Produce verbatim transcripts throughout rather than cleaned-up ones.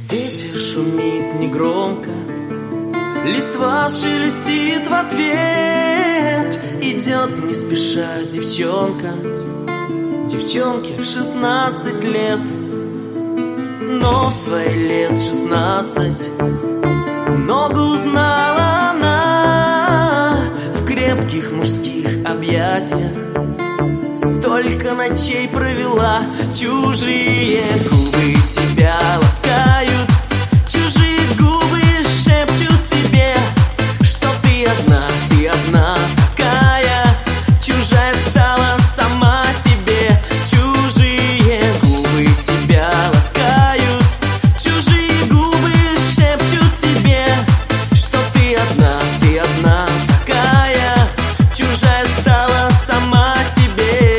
Ветер шумит негромко, листва шелестит в ответ. Идет не спеша девчонка, девчонке шестнадцать лет. Но в свои лет шестнадцать много узнала она в крепких мужских объятиях. Столько ночей провела, чужие губы тебя ласкают, чужие губы шепчут тебе, что ты одна, ты одна такая, чужая стала сама себе. Чужие губы тебя ласкают, чужие губы шепчут тебе, что ты одна, ты одна такая, чужая стала сама себе.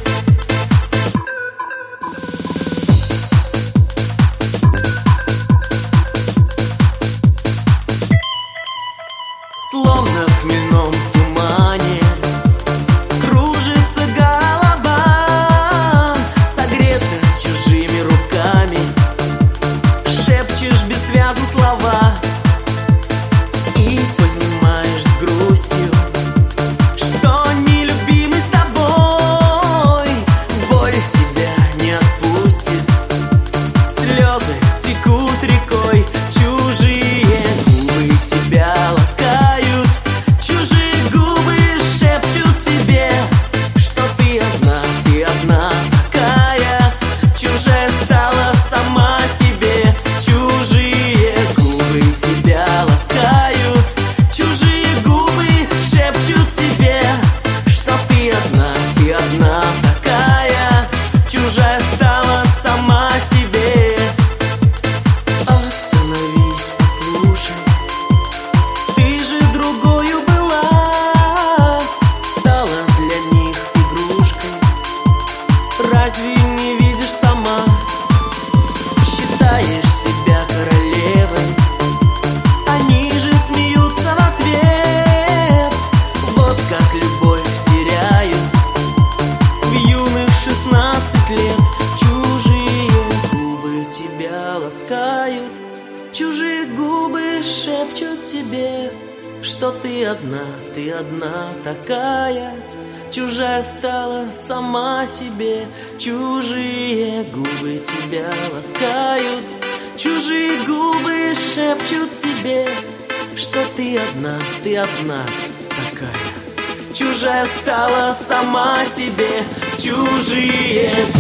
Словно в хмельном тумане кружится голова, согрета чужими руками, шепчешь бессвязно слова и понимаешь с грустью, что нелюбимый с тобой боль тебя не отпустит, слезы текут рекой. Чужие губы тебя ласкают, чужие губы шепчут тебе, что ты одна, ты одна такая, чужая стала сама себе. Чужие губы тебя ласкают, чужие губы шепчут тебе, что ты одна, ты одна такая, чужая стала сама себе. Остановись, послушай, ты же другою была, стала для них игрушкой. Разве не видишь сама? Считаешь себя королевой, они же смеются в ответ. Вот как любовь теряют в юных шестнадцать лет. Чужие губы тебя ласкают, чужие губы шепчут тебе, что ты одна, ты одна такая, чужая стала сама себе. Чужие губы тебя ласкают, чужие губы шепчут тебе, что ты одна, ты одна такая, чужая стала сама себе. Чужие